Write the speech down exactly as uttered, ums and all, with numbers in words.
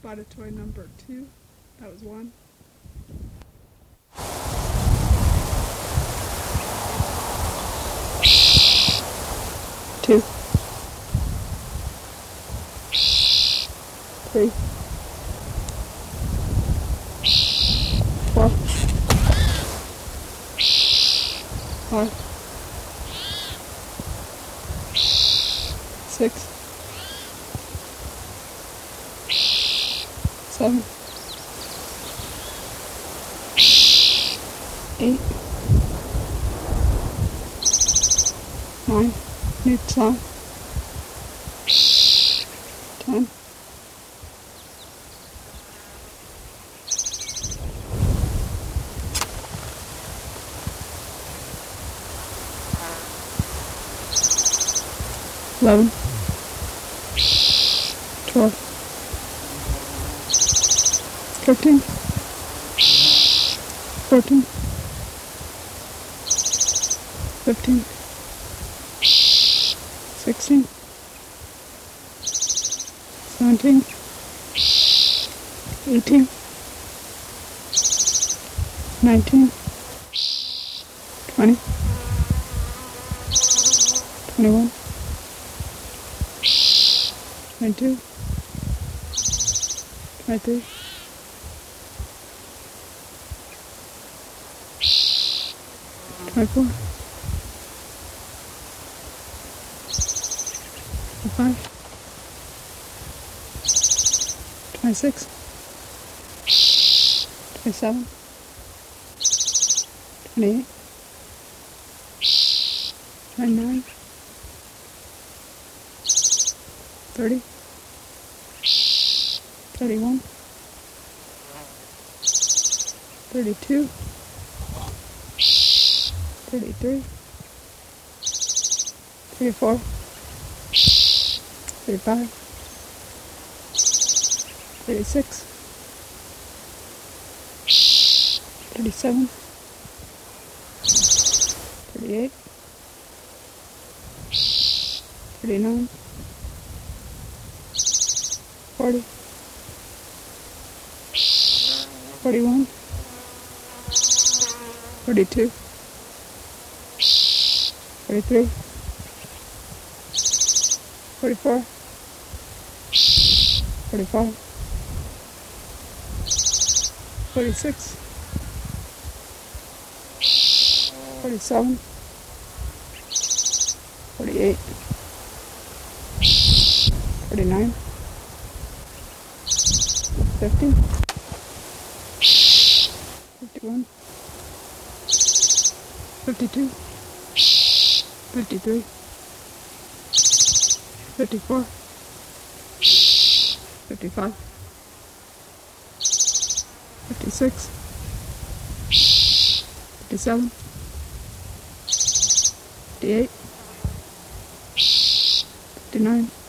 spotted toy number two. That was one. Two. Three. Four. Five. Six. Seven. Eight. Nine. New song. Ten. Eleven. Twelve. Thirteen. Fourteen. Fifteen. Sixteen. Seventeen. Eighteen. Nineteen. Twenty. Twenty-one. Twenty-two. Twenty-three. Twenty-four. Twenty-five. Twenty-six. Twenty-seven. Twenty-eight. Twenty-nine. Thirty. Thirty-one. Thirty-two. Thirty-three. Thirty-four. Thirty-five. Thirty-six. Thirty-seven. Thirty-eight. Thirty-nine. Forty. Forty-one. Forty-two. Forty-three. Forty-four. Forty-five. Forty-six. Forty-seven. Forty-eight. Forty-nine. Fifty. Fifty-one. Fifty-two. Fifty-three. Fifty-four. Fifty-five. Fifty-six. Fifty-seven. Fifty-eight. Fifty-nine.